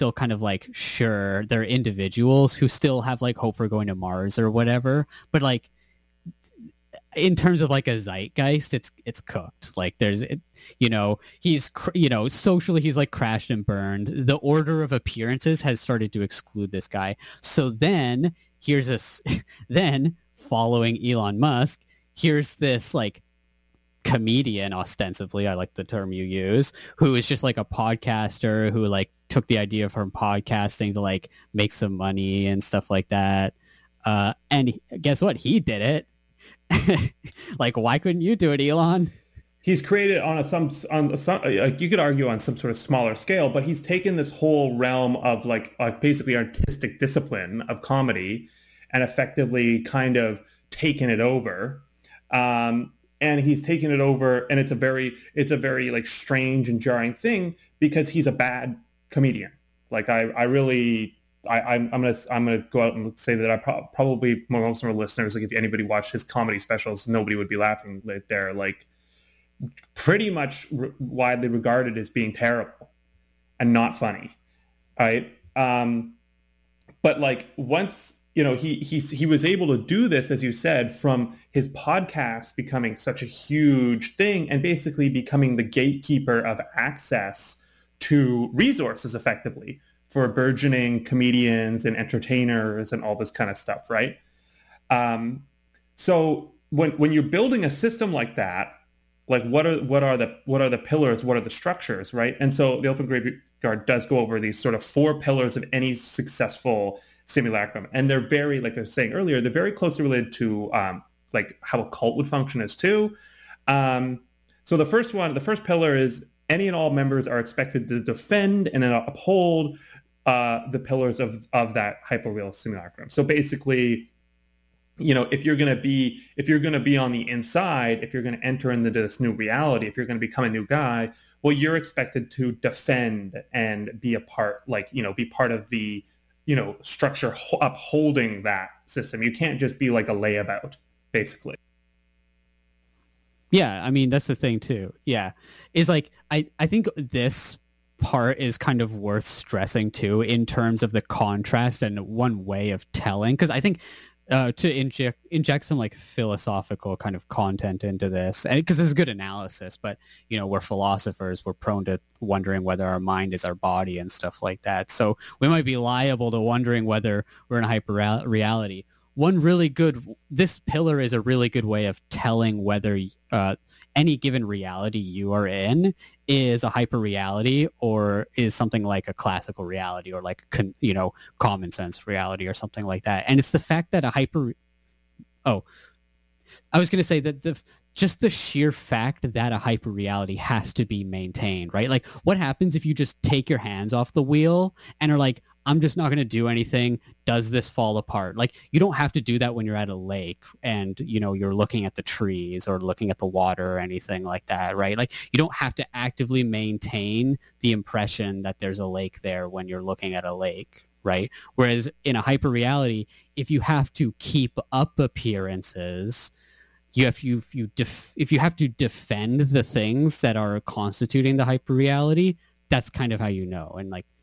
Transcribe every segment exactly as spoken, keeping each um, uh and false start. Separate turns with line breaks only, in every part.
still kind of like, sure, they're individuals who still have like hope for going to Mars or whatever, but like in terms of like a zeitgeist, it's it's cooked. Like there's, you know, he's, you know, socially he's like crashed and burned. The order of appearances has started to exclude this guy. So then here's this, then following Elon Musk, here's this like comedian, ostensibly, I like the term you use, who is just like a podcaster who like took the idea from podcasting to like make some money and stuff like that. Uh, and guess what? He did it. Like, why couldn't you do it, Elon?
He's created on a some on some like you could argue on some sort of smaller scale, but he's taken this whole realm of like uh, basically artistic discipline of comedy and effectively kind of taken it over. Um, and he's taken it over, and it's a very it's a very like strange and jarring thing because he's a bad comedian. Like I I really. I, I'm, I'm gonna I'm gonna go out and say that I pro- probably most of our listeners, like if anybody watched his comedy specials, nobody would be laughing like they're like pretty much re- widely regarded as being terrible and not funny, right? Um, but like once you know he he he was able to do this, as you said, from his podcast becoming such a huge thing and basically becoming the gatekeeper of access to resources effectively for burgeoning comedians and entertainers and all this kind of stuff, right? Um, so when when you're building a system like that, like what are what are the what are the pillars? What are the structures, right? And so the Elephant Graveyard does go over these sort of four pillars of any successful simulacrum, and they're very, like I was saying earlier, they're very closely related to um, like how a cult would function as too. Um, so the first one, the first pillar is any and all members are expected to defend and uphold uh, the pillars of, of that hyperreal simulacrum. So basically, you know, if you're going to be, if you're going to be on the inside, if you're going to enter into this new reality, if you're going to become a new guy, well, you're expected to defend and be a part, like, you know, be part of the, you know, structure ho- upholding that system. You can't just be like a layabout, basically.
Yeah, I mean, that's the thing too. Yeah. Is like, I, I think this part is kind of worth stressing too in terms of the contrast and one way of telling, because I think uh, to inject inject some like philosophical kind of content into this, and because this is good analysis, but you know, we're philosophers, we're prone to wondering whether our mind is our body and stuff like that. So we might be liable to wondering whether we're in a hyper reality. One really good, this pillar is a really good way of telling whether uh, any given reality you are in is a hyper reality or is something like a classical reality or like, con, you know, common sense reality or something like that. And it's the fact that a hyper, oh, I was going to say that the just the sheer fact that a hyper reality has to be maintained, right? Like what happens if you just take your hands off the wheel and are like, I'm just not going to do anything. Does this fall apart? Like you don't have to do that when you're at a lake and, you know, you're looking at the trees or looking at the water or anything like that, right? Like you don't have to actively maintain the impression that there's a lake there when you're looking at a lake, right? Whereas in a hyper reality, if you have to keep up appearances, you have you if you def, if you have to defend the things that are constituting the hyper reality, that's kind of how you know. And like,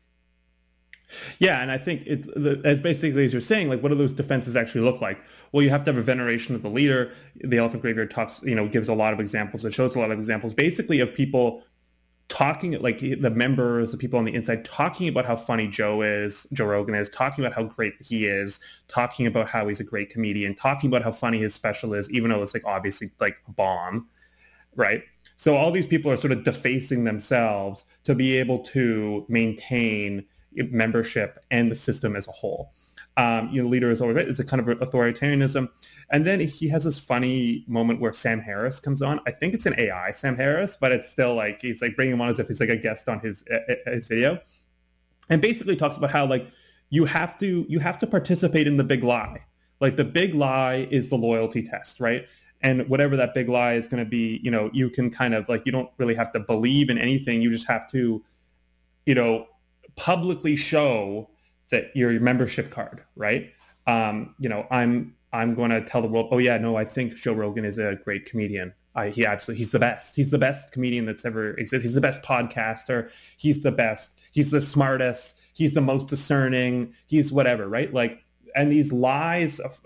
yeah, and I think it's as basically as you're saying, like, what do those defenses actually look like? Well, you have to have a veneration of the leader. The Elephant Graveyard talks, you know, gives a lot of examples. It shows a lot of examples, basically, of people talking, like the members, the people on the inside, talking about how funny Joe is, Joe Rogan is, talking about how great he is, talking about how he's a great comedian, talking about how funny his special is, even though it's like obviously like a bomb, right? So all these people are sort of defacing themselves to be able to maintain membership and the system as a whole. Um, you know, leader is always right. It's a kind of authoritarianism. And then he has this funny moment where Sam Harris comes on. I think it's an A I Sam Harris, but it's still like, he's like bringing him on as if he's like a guest on his his video. And basically talks about how like you have to you have to participate in the big lie. Like the big lie is the loyalty test, right? And whatever that big lie is going to be, you know, you can kind of like, you don't really have to believe in anything. You just have to, you know, publicly show that your membership card, right? Um, you know, I'm I'm going to tell the world, oh yeah, no, I think Joe Rogan is a great comedian. I, he absolutely, he's the best. He's the best comedian that's ever existed. He's the best podcaster. He's the best. He's the smartest. He's the most discerning. He's whatever, right? Like, and these lies of,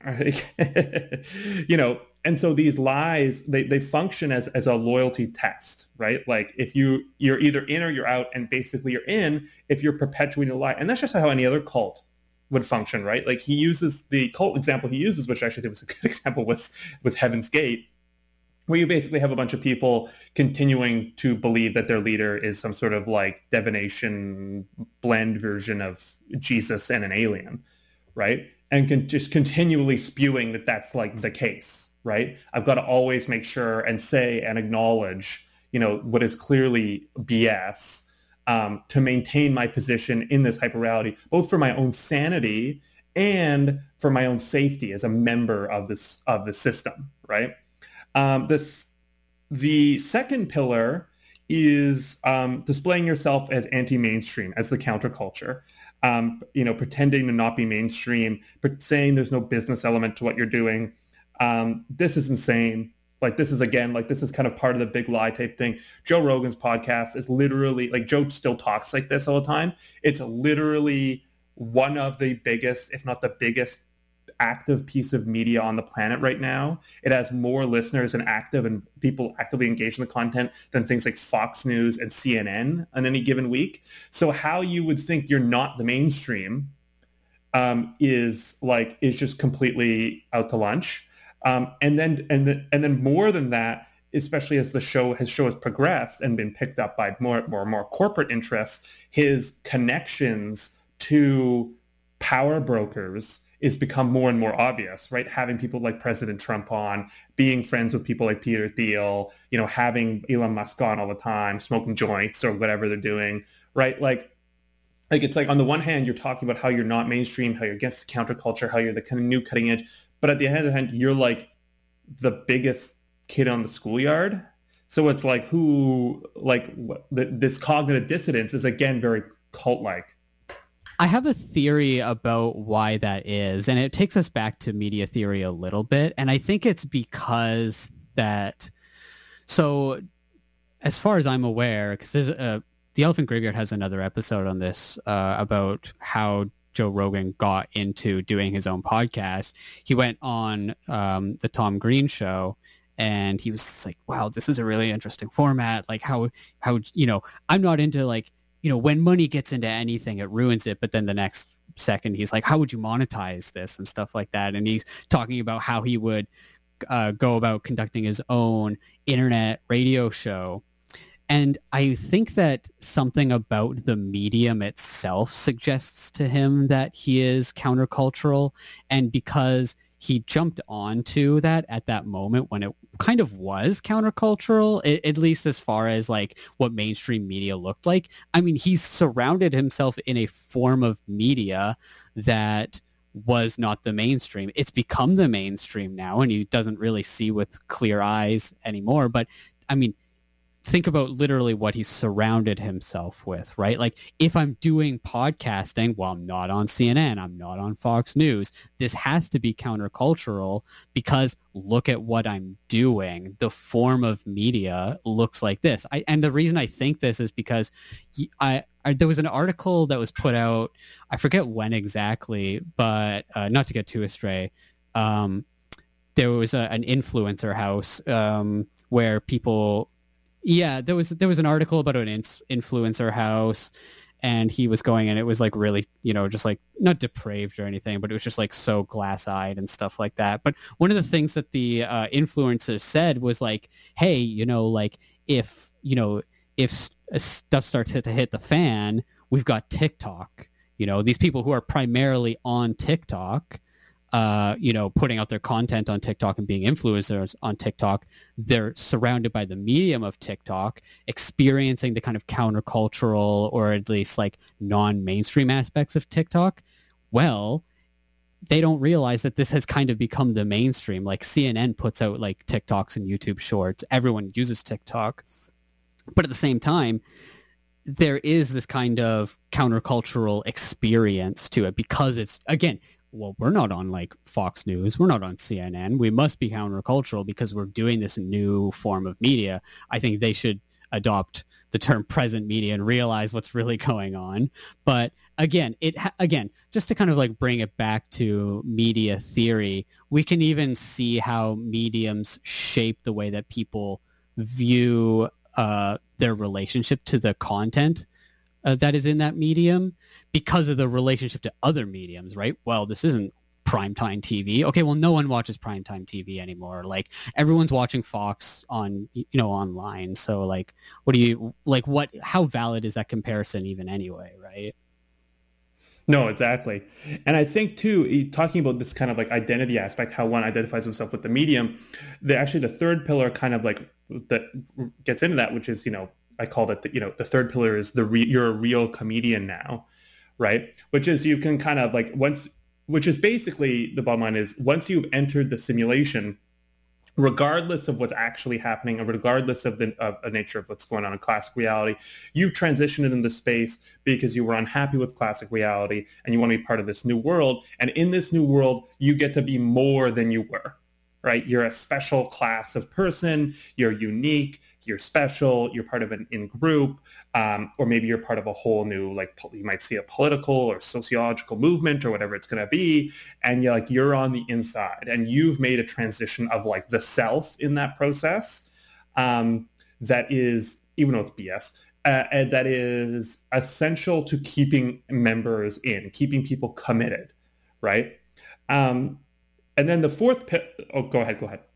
you know, and so these lies, they, they function as, as a loyalty test, right? Like if you, you're either in or you're out, and basically you're in if you're perpetuating a lie. And that's just how any other cult would function, right? Like he uses the cult example he uses, which actually was a good example, was, was Heaven's Gate, where you basically have a bunch of people continuing to believe that their leader is some sort of like divination blend version of Jesus and an alien, right? And can just continually spewing that that's like the case, right? I've got to always make sure and say and acknowledge, you know, what is clearly B S um, to maintain my position in this hyperreality, both for my own sanity and for my own safety as a member of this of the system, right? Um, this the second pillar is um, displaying yourself as anti-mainstream, as the counterculture. Um, you know, pretending to not be mainstream, but saying there's no business element to what you're doing. Um, this is insane. Like this is again, like this is kind of part of the big lie type thing. Joe Rogan's podcast is literally like Joe still talks like this all the time. It's literally one of the biggest, if not the biggest, active piece of media on the planet right now. It has more listeners and active and people actively engaged in the content than things like Fox News and C N N on any given week. So how you would think you're not the mainstream um, is like is just completely out to lunch. Um, and then and then and then more than that, especially as the show has show has progressed and been picked up by more more and more corporate interests, his connections to power brokers is become more and more obvious, right? Having people like President Trump on, being friends with people like Peter Thiel, you know, having Elon Musk on all the time, smoking joints or whatever they're doing, right? Like, like it's like on the one hand, you're talking about how you're not mainstream, how you're against the counterculture, how you're the kind of new cutting edge, but at the other hand, you're like the biggest kid on the schoolyard. So it's like who, like what, the, this cognitive dissonance is again very cult-like.
I have a theory about why that is, and it takes us back to media theory a little bit. And I think it's because that, so as far as I'm aware, because there's a, the Elephant Graveyard has another episode on this uh, about how Joe Rogan got into doing his own podcast. He went on um, the Tom Green show, and he was like, wow, this is a really interesting format. Like how, how, you know, I'm not into like, you know, when money gets into anything, it ruins it. But then the next second, he's like, how would you monetize this and stuff like that? And he's talking about how he would uh, go about conducting his own internet radio show. And I think that something about the medium itself suggests to him that he is countercultural. And because he jumped onto that at that moment when it kind of was countercultural, at least as far as like what mainstream media looked like. I mean, he's surrounded himself in a form of media that was not the mainstream. It's become the mainstream now, and he doesn't really see with clear eyes anymore. But I mean, think about literally what he's surrounded himself with, right? Like if I'm doing podcasting, well, I'm not on C N N, I'm not on Fox News. This has to be countercultural because look at what I'm doing. The form of media looks like this. I, and the reason I think this is because I, I there was an article that was put out, I forget when exactly, but uh, not to get too astray, um, there was a, an influencer house um, where people... Yeah, there was there was an article about an influencer house, and he was going, and it was like really, you know, just like not depraved or anything, but it was just like so glass-eyed and stuff like that. But one of the things that the uh, influencer said was like, hey, you know, like if, you know, if stuff starts to hit the fan, we've got TikTok. You know, these people who are primarily on TikTok, Uh, you know, putting out their content on TikTok and being influencers on TikTok, they're surrounded by the medium of TikTok, experiencing the kind of countercultural or at least like non-mainstream aspects of TikTok. Well, they don't realize that this has kind of become the mainstream. Like C N N puts out like TikToks and YouTube shorts. Everyone uses TikTok. But at the same time, there is this kind of countercultural experience to it because it's, again, well, we're not on like Fox News, we're not on C N N, we must be countercultural because we're doing this new form of media. I think they should adopt the term present media and realize what's really going on. But again, it ha- again, just to kind of like bring it back to media theory, we can even see how mediums shape the way that people view uh, their relationship to the content uh, that is in that medium because of the relationship to other mediums, right? Well, this isn't primetime T V. Okay, well, no one watches primetime T V anymore. Like everyone's watching Fox on, you know, online. So like, what do you like? What? How valid is that comparison even anyway? Right?
No, exactly. And I think too, talking about this kind of like identity aspect, how one identifies himself with the medium, the actually the third pillar kind of like that gets into that, which is, you know, I called it, the, you know, the third pillar is the re- you're a real comedian now, right? Which is you can kind of like once, which is basically the bottom line is once you've entered the simulation, regardless of what's actually happening and regardless of the of the nature of what's going on in classic reality, you've transitioned into space because you were unhappy with classic reality and you want to be part of this new world. And in this new world, you get to be more than you were, right? You're a special class of person. You're unique. You're special. You're part of an in-group, um, or maybe you're part of a whole new, like you might see a political or sociological movement or whatever it's going to be. And you're like, you're on the inside and you've made a transition of like the self in that process. Um, that is, even though it's B S, uh, and that is essential to keeping members in, keeping people committed, right? Um, and then the fourth, pi- oh, go ahead, go ahead.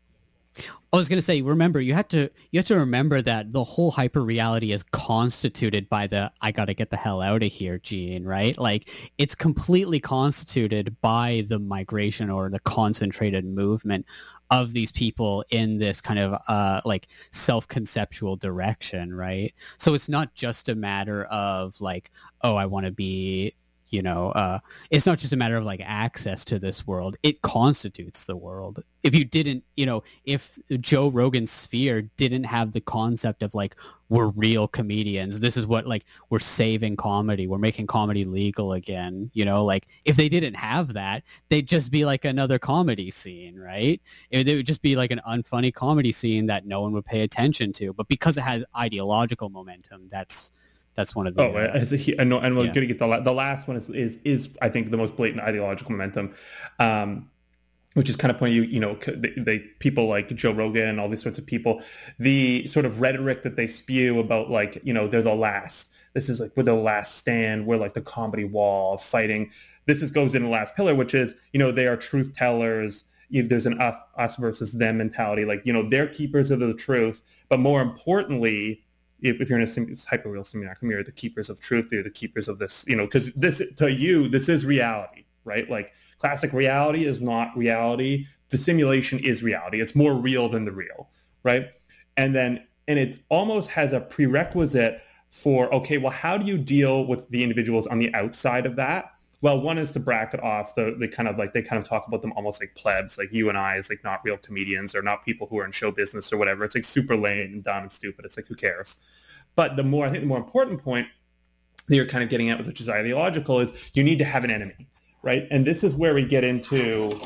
I was going to say, remember, you have to you have to remember that the whole hyper reality is constituted by the I got to get the hell out of here gene, right? Like it's completely constituted by the migration or the concentrated movement of these people in this kind of uh, like self-conceptual direction, right? So it's not just a matter of like, oh, I want to be, you know, uh, it's not just a matter of like access to this world. It constitutes the world. If you didn't, you know, if Joe Rogan's sphere didn't have the concept of like, we're real comedians, this is what like, we're saving comedy, we're making comedy legal again, you know, like if they didn't have that, they'd just be like another comedy scene, right? It, it would just be like an unfunny comedy scene that no one would pay attention to. But because it has ideological momentum, that's, That's one of the.
Oh,
uh,
as a, and, and we're
yeah.
going to get the la- the last one is, is is I think the most blatant ideological momentum, um, which is kind of pointing you you know they, they people like Joe Rogan and all these sorts of people, the sort of rhetoric that they spew about like you know they're the last. This is like we're the last stand. We're like the comedy wall fighting. This is goes in the last pillar, which is you know they are truth tellers. There's an us, us versus them mentality. Like you know they're keepers of the truth, but more importantly. If, if you're in a sim- hyper-real simulacrum, you're the keepers of truth. You're the keepers of this, you know, because this, to you, this is reality, right? Like classic reality is not reality. The simulation is reality. It's more real than the real, right? And then, and it almost has a prerequisite for, okay, well, how do you deal with the individuals on the outside of that? Well, one is to bracket off the, the kind of like, they kind of talk about them almost like plebs, like you and I as like not real comedians or not people who are in show business or whatever. It's like super lame and dumb and stupid. It's like, who cares? But the more, I think the more important point that you're kind of getting at, which is ideological, is you need to have an enemy, right? And this is where we get into,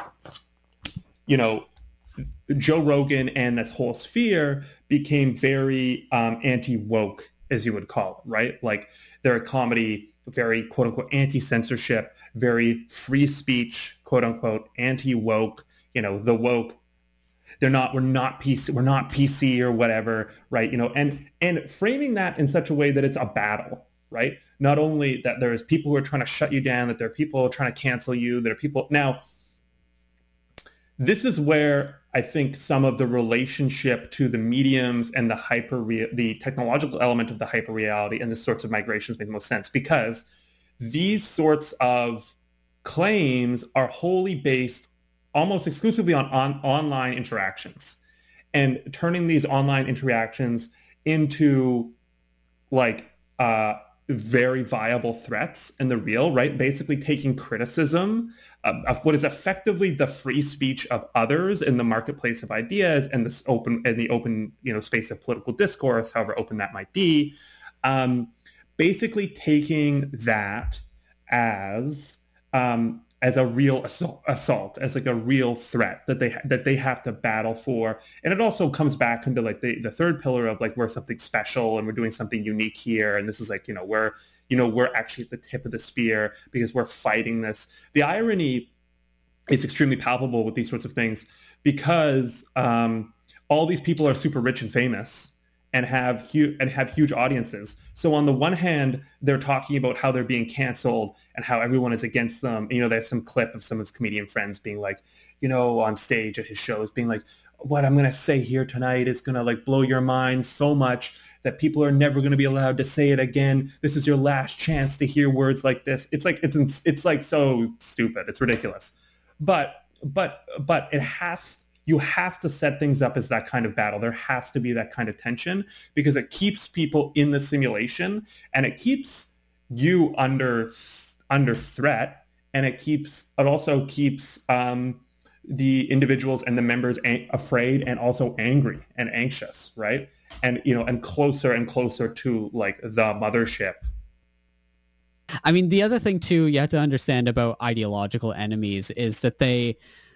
you know, Joe Rogan and this whole sphere became very um, anti-woke, as you would call it, right? Like they're a comedy, very quote unquote anti-censorship, very free speech, quote unquote anti-woke, you know, the woke. They're not, we're not P C, we're not P C or whatever, right? You know, and and framing that in such a way that it's a battle, right? Not only that there's people who are trying to shut you down, that there are people trying to cancel you, there are people now. This is where I think some of the relationship to the mediums and the hyper, the technological element of the hyper reality and the sorts of migrations make the most sense because these sorts of claims are wholly based almost exclusively on, on online interactions and turning these online interactions into like uh, very viable threats in the real, right? Basically taking criticism of, of what is effectively the free speech of others in the marketplace of ideas and this open and the open, you know, space of political discourse, however open that might be, um, basically taking that as um, as a real assault, assault, as like a real threat that they that they have to battle for. And it also comes back into like the, the third pillar of like we're something special and we're doing something unique here. And this is like, you know, we're, you know, we're actually at the tip of the spear because we're fighting this. The irony is extremely palpable with these sorts of things because um, all these people are super rich and famous and have huge and have huge audiences. So on the one hand, they're talking about how they're being canceled and how everyone is against them. And, you know, there's some clip of some of his comedian friends being like, you know, on stage at his shows being like, what I'm going to say here tonight is going to like blow your mind so much that people are never going to be allowed to say it again. This is your last chance to hear words like this. It's like, it's, it's like so stupid. It's ridiculous. But, but, but it has You have to set things up as that kind of battle. There has to be that kind of tension because it keeps people in the simulation and it keeps you under under threat, and it keeps it also keeps um, the individuals and the members a- afraid and also angry and anxious, right? And you know, and closer and closer to like the mothership.
I mean, the other thing too you have to understand about ideological enemies is that they.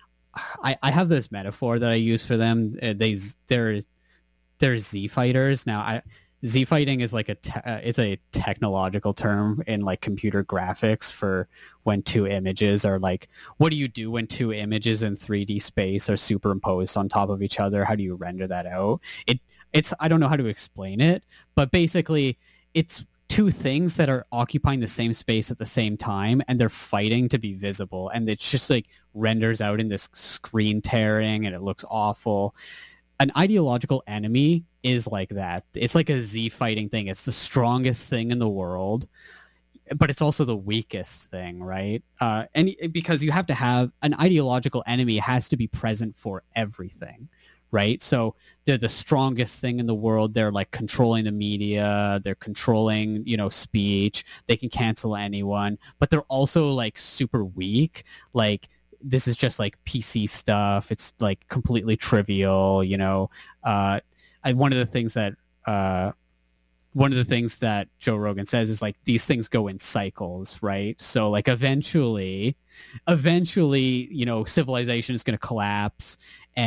I, I have this metaphor that I use for them. Uh, they they're they're Z fighters. Now, I, Z fighting is like a te- uh, it's a technological term in like computer graphics for when two images are like, what do you do when two images in three D space are superimposed on top of each other? How do you render that out? It it's I don't know how to explain it, but basically it's two things that are occupying the same space at the same time and they're fighting to be visible, and it's just like renders out in this screen tearing and it looks awful. An ideological enemy is like that. It's like a Z fighting thing. It's the strongest thing in the world, but it's also the weakest thing, right? Uh, and because you have to have an ideological enemy has to be present for everything. Right. So they're the strongest thing in the world. They're like controlling the media. They're controlling, you know, speech. They can cancel anyone, but they're also like super weak. Like this is just like P C stuff. It's like completely trivial, you know. Uh, I, one of the things that uh, one of the things that Joe Rogan says is like these things go in cycles, right? So like eventually, eventually, you know, civilization is going to collapse.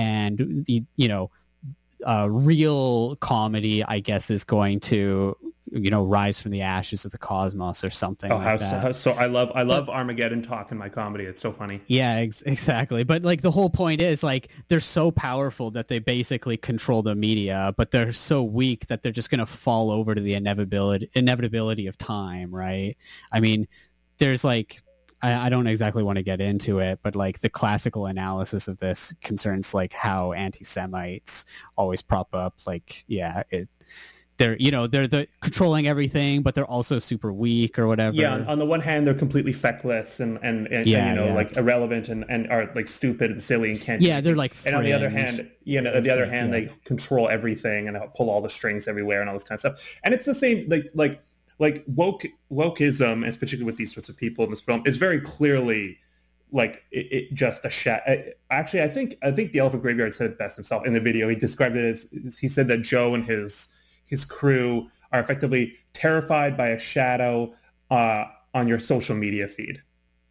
And the you know, uh, real comedy, I guess, is going to you know rise from the ashes of the cosmos or something.
Oh,
like
how,
that.
how so! I love I love but, Armageddon talk in my comedy. It's so funny.
Yeah, ex- exactly. But like the whole point is like they're so powerful that they basically control the media, but they're so weak that they're just going to fall over to the inevitability inevitability of time, right? I mean, there's like. I, I don't exactly want to get into it, but like the classical analysis of this concerns like how anti-Semites always prop up. Like, yeah, it, they're you know they're the controlling everything, but they're also super weak or whatever.
Yeah, on, on the one hand, they're completely feckless and and, and,
yeah,
and you know
yeah.
like irrelevant and, and are like stupid and silly and can't.
Yeah, they're like.
And on the other hand, you know, on the other like, hand, yeah. they control everything and pull all the strings everywhere and all this kind of stuff. And it's the same like like. Like woke wokeism, and particularly with these sorts of people in this film, is very clearly like it, it just a shat. Actually, I think I think the Elephant Graveyard said it best himself in the video. He described it as he said that Joe and his his crew are effectively terrified by a shadow uh, on your social media feed,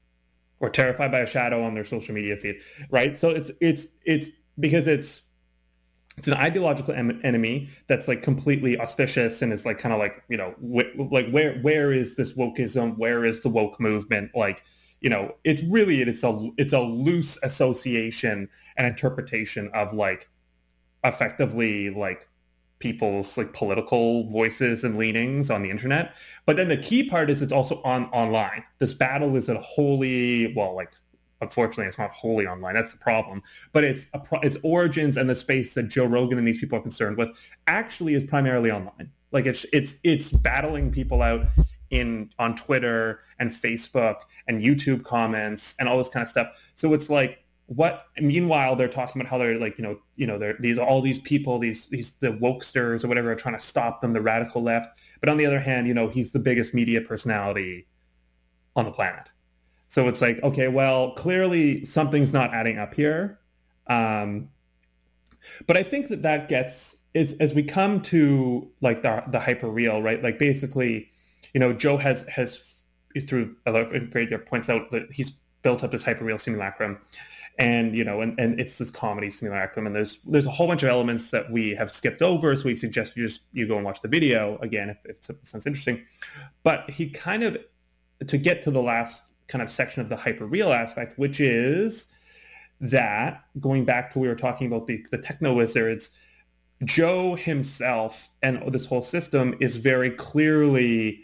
or terrified by a shadow on their social media feed, right? So it's it's it's because it's. It's an ideological em- enemy that's like completely auspicious and is like kind of like, you know, wh- like where where is this wokeism? Where is the woke movement? Like, you know, it's really it's a it's a loose association and interpretation of like effectively like people's like political voices and leanings on the internet. But then the key part is it's also on online. This battle is a wholly well like. Unfortunately, it's not wholly online. That's the problem. But its a pro- its origins and the space that Joe Rogan and these people are concerned with actually is primarily online. Like it's it's it's battling people out in on Twitter and Facebook and YouTube comments and all this kind of stuff. So it's like what. Meanwhile, they're talking about how they're like you know you know they're these all these people these these the wokesters or whatever are trying to stop them, the radical left. But on the other hand, you know he's the biggest media personality on the planet. So it's like, okay, well, clearly something's not adding up here. Um, but I think that that gets, is as we come to like the, the hyper real, right? Like basically, you know, Joe has, has through, Graveyard points out that he's built up this hyperreal simulacrum. And, you know, and, and it's this comedy simulacrum, and there's there's a whole bunch of elements that we have skipped over, so we suggest you just you go and watch the video again if, if it sounds interesting. But he kind of, to get to the last kind of section of the hyperreal aspect, which is that, going back to we were talking about the, the techno wizards, Joe himself and this whole system is very clearly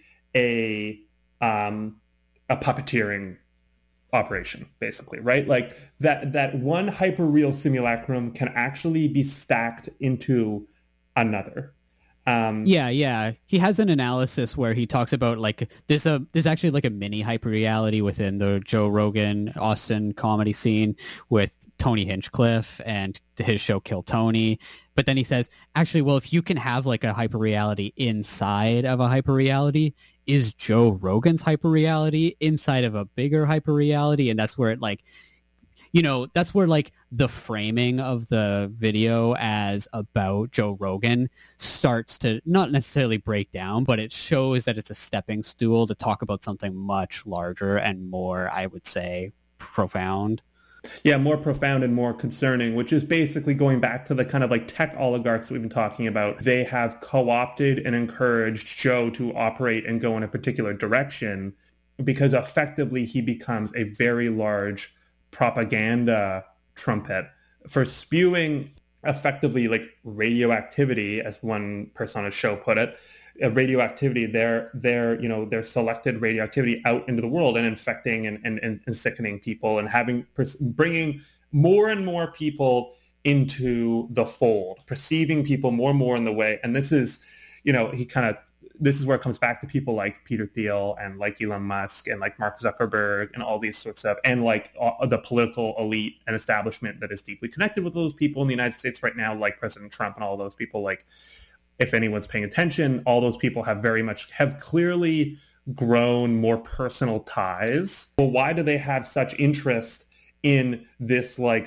a um, a puppeteering operation, basically, right? Like that that one hyperreal simulacrum can actually be stacked into another. Um,
yeah, yeah. He has an analysis where he talks about like there's a there's actually like a mini hyperreality within the Joe Rogan Austin comedy scene with Tony Hinchcliffe and his show Kill Tony. But then he says, actually, well, if you can have like a hyperreality inside of a hyperreality, is Joe Rogan's hyperreality inside of a bigger hyperreality? And that's where it like, you know, that's where like the framing of the video as about Joe Rogan starts to not necessarily break down, but it shows that it's a stepping stool to talk about something much larger and more, I would say, profound.
Yeah, more profound and more concerning, which is basically going back to the kind of like tech oligarchs that we've been talking about. They have co-opted and encouraged Joe to operate and go in a particular direction because effectively he becomes a very large propaganda trumpet for spewing effectively like radioactivity, as one person on a show put it, uh, radioactivity, their, their, you know, their selected radioactivity out into the world and infecting and, and, and sickening people and having, bringing more and more people into the fold, perceiving people more and more in the way. And this is, you know, he kind of, this is where it comes back to people like Peter Thiel and like Elon Musk and like Mark Zuckerberg and all these sorts of, and like uh, the political elite and establishment that is deeply connected with those people in the United States right now, like President Trump and all those people. Like, if anyone's paying attention, all those people have very much, have clearly grown more personal ties. Well, why do they have such interest in this like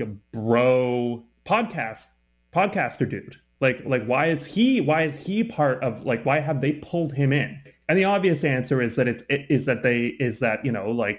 bro podcast, podcaster dude? Like, like, why is he, why is he part of, like, why have they pulled him in? And the obvious answer is that it's, it is that they, is that, you know, like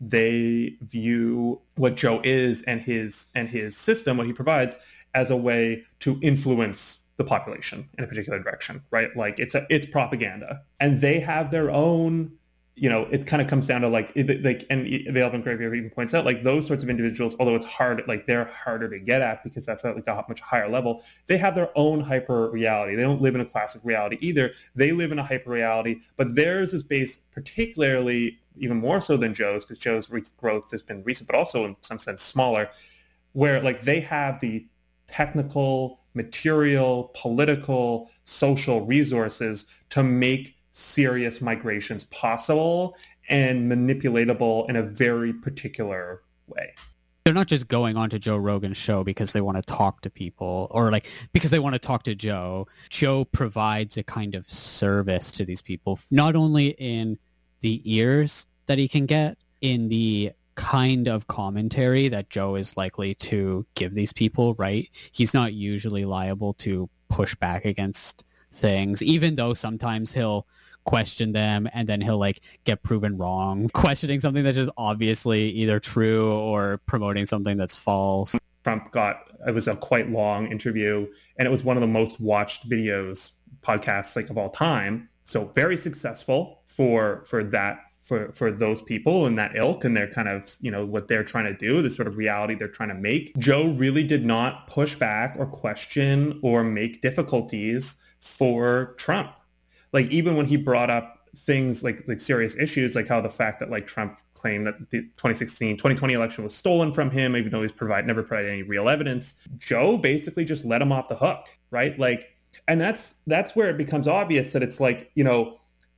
they view what Joe is and his, and his system, what he provides, as a way to influence the population in a particular direction, right? Like it's a, it's propaganda, and they have their own, you know, it kind of comes down to like, like, and the Elephant Graveyard even points out, like those sorts of individuals, although it's hard, like they're harder to get at because that's at like a much higher level. They have their own hyper reality. They don't live in a classic reality either. They live in a hyper reality, but theirs is based particularly even more so than Joe's, because Joe's growth has been recent, but also in some sense smaller, where like they have the technical, material, political, social resources to make serious migrations possible and manipulatable in a very particular way.
They're not just going on to Joe Rogan's show because they want to talk to people or like because they want to talk to Joe. Joe provides a kind of service to these people, not only in the ears that he can get, in the kind of commentary that Joe is likely to give these people, right? He's not usually liable to push back against things, even though sometimes he'll question them and then he'll like get proven wrong, questioning something that's just obviously either true or promoting something that's false.
Trump got, it was a quite long interview, and it was one of the most watched videos, podcasts like of all time. So very successful for for that, for for those people in that ilk and their kind of, you know, what they're trying to do, the sort of reality they're trying to make. Joe really did not push back or question or make difficulties for Trump. Like even when he brought up things like like serious issues, like how the fact that like Trump claimed that the twenty sixteen, twenty twenty election was stolen from him, even though he's provide never provided any real evidence, Joe basically just let him off the hook, right? Like, and that's that's where it becomes obvious that it's like, you know,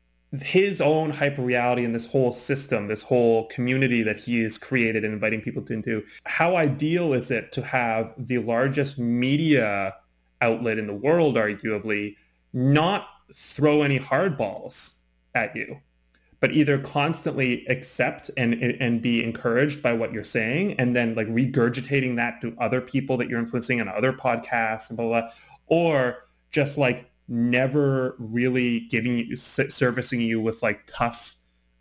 his own hyperreality and this whole system, this whole community that he has created and inviting people into. How ideal is it to have the largest media outlet in the world, arguably, not throw any hardballs at you, but either constantly accept and and be encouraged by what you're saying, and then like regurgitating that to other people that you're influencing on other podcasts and blah, blah, blah, or just like never really giving you, servicing you with like tough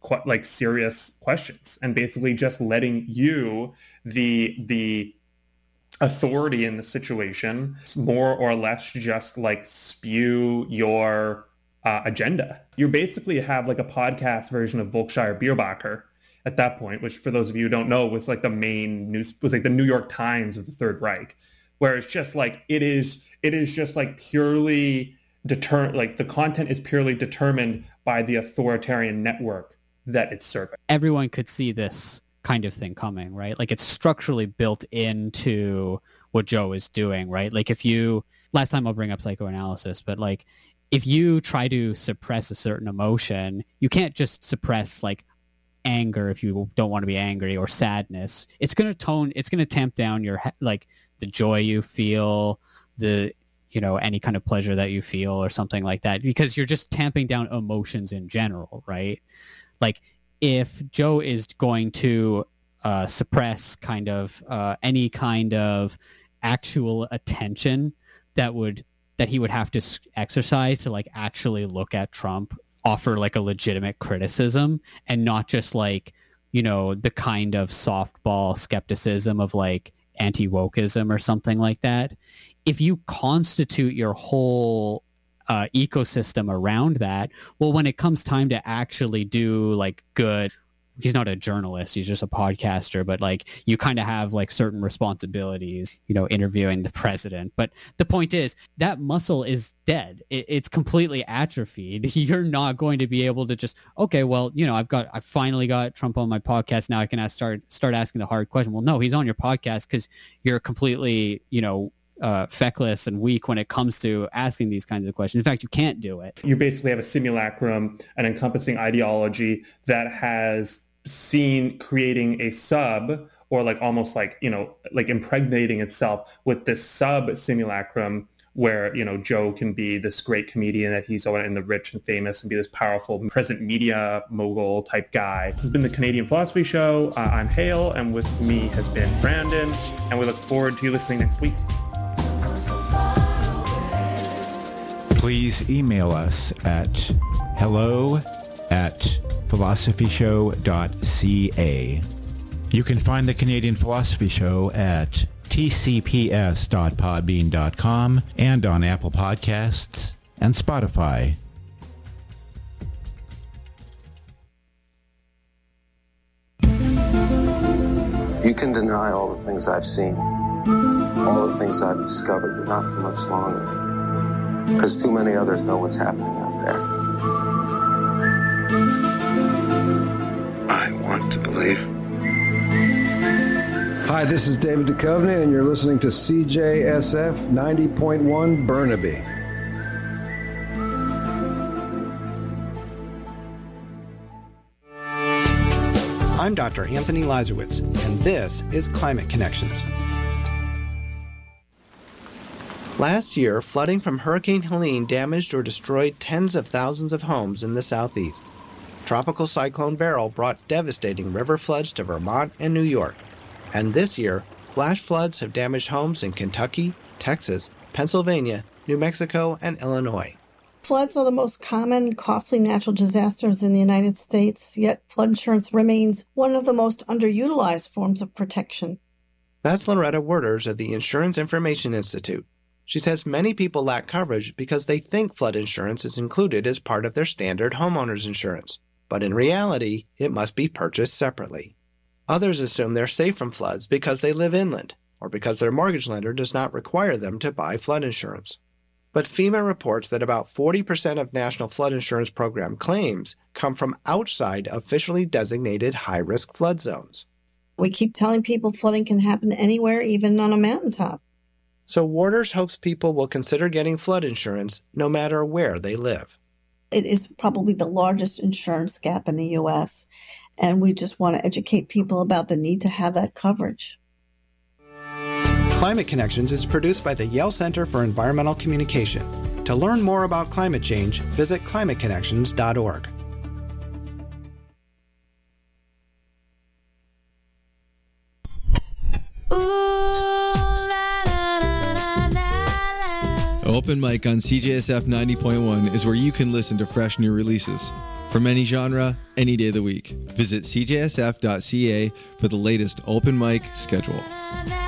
qu- like serious questions, and basically just letting you, the the authority in the situation, more or less just like spew your uh, agenda. You basically have like a podcast version of Volkswagen Bierbacher at that point, which for those of you who don't know was like the main news, was like the New York Times of the Third Reich, where it's just like it is it is just like purely deter like the content is purely determined by the authoritarian network that it's serving.
Everyone could see this kind of thing coming, right? Like it's structurally built into what Joe is doing, right? Like if you, last time I'll bring up psychoanalysis, but like if you try to suppress a certain emotion, you can't just suppress like anger if you don't want to be angry, or sadness. It's going to tone, it's going to tamp down your, like the joy you feel, the, you know, any kind of pleasure that you feel or something like that, because you're just tamping down emotions in general, right? Like if Joe is going to uh, suppress kind of uh, any kind of actual attention that would that he would have to exercise to like actually look at Trump, offer like a legitimate criticism, and not just like, you know, the kind of softball skepticism of like anti-wokeism or something like that. If you constitute your whole uh, ecosystem around that, well, when it comes time to actually do like good, he's not a journalist, he's just a podcaster, but like you kind of have like certain responsibilities, you know, interviewing the president. But the point is that muscle is dead. It, it's completely atrophied. You're not going to be able to just, okay, well, you know, I've got, I finally got Trump on my podcast. Now I can ask, start, start asking the hard question. Well, no, he's on your podcast because you're completely, you know, uh, feckless and weak when it comes to asking these kinds of questions. In fact, you can't do it.
You basically have a simulacrum, an encompassing ideology that has seen creating a sub, or like almost like, you know, like impregnating itself with this sub simulacrum where, you know, Joe can be this great comedian that he's in the rich and famous and be this powerful present media mogul type guy. This has been the Canadian Philosophy Show. Uh, I'm Hale, and with me has been Brandon, and we look forward to you listening next week.
Please email us at hello at philosophy show dot c a. You can find the Canadian Philosophy Show at t c p s dot podbean dot com and on Apple Podcasts and Spotify.
You can deny all the things I've seen, all the things I've discovered, but not for much longer. Because too many others know what's happening out there. I want to believe.
Hi, this is David Duchovny, and you're listening to C J S F ninety point one Burnaby.
I'm Doctor Anthony Lazarowitz, and this is Climate Connections. Last year, flooding from Hurricane Helene damaged or destroyed tens of thousands of homes in the southeast. Tropical Cyclone Beryl brought devastating river floods to Vermont and New York. And this year, flash floods have damaged homes in Kentucky, Texas, Pennsylvania, New Mexico, and Illinois.
Floods are the most common, costly natural disasters in the United States, yet flood insurance remains one of the most underutilized forms of protection.
That's Loretta Werters of the Insurance Information Institute. She says many people lack coverage because they think flood insurance is included as part of their standard homeowner's insurance. But in reality, it must be purchased separately. Others assume they're safe from floods because they live inland, or because their mortgage lender does not require them to buy flood insurance. But FEMA reports that about forty percent of National Flood Insurance Program claims come from outside officially designated high-risk flood zones.
We keep telling people flooding can happen anywhere, even on a mountaintop.
So Werters hopes people will consider getting flood insurance no matter where they live.
It is probably the largest insurance gap in the U S, and we just want to educate people about the need to have that coverage.
Climate Connections is produced by the Yale Center for Environmental Communication. To learn more about climate change, visit climate connections dot org.
Open Mic on C J S F ninety point one is where you can listen to fresh new releases. From any genre, any day of the week. Visit c j s f dot c a for the latest open mic schedule.